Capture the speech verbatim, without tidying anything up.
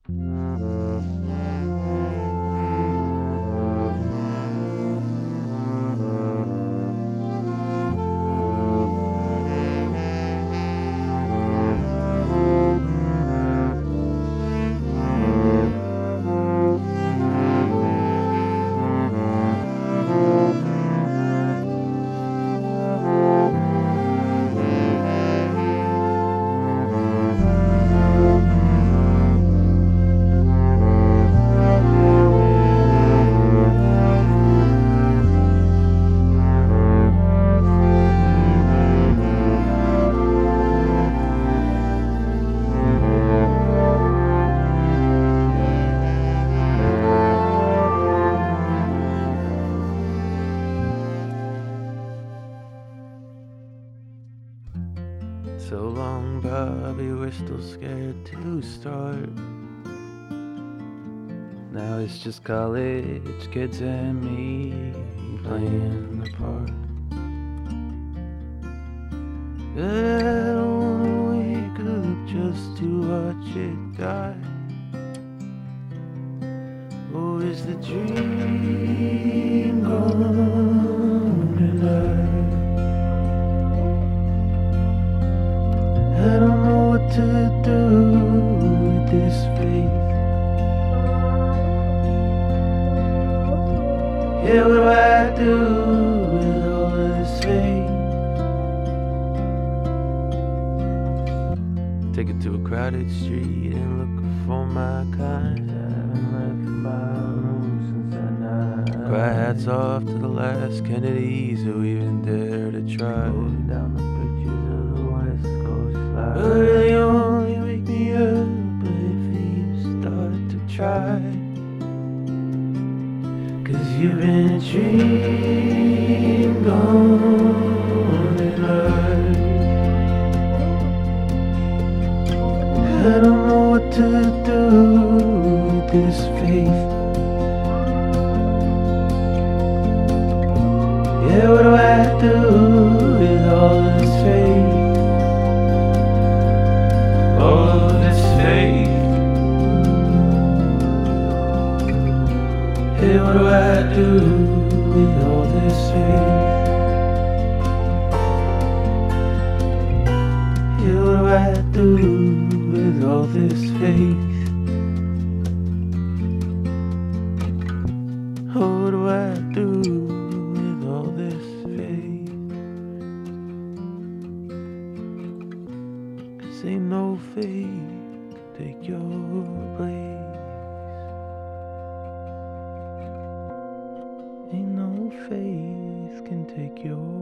So long, Bobby, we're still scared to start. Now it's just college kids and me playing the part. I don't wanna wake up just to watch it die. Oh, is the dream gone tonight? I don't know what to do with this faith. Yeah, what do I do with all of this faith? Take it to a crowded street and look for my kind. I haven't left my room since that night. Cry hats off to the last Kennedys who even dare to try. Going down the bridges of the West Coast slide. But really only wake me up if you start to try. Cause you've been a dream gone tonight. I don't know what to do with this faith. Yeah, what do I do with all of this faith? All of this faith. Yeah, what do I do with all this faith? Yeah, what do I do with all this faith? Oh, what do I do with all this faith? 'Cause ain't no faith can take your place. Ain't no faith can take your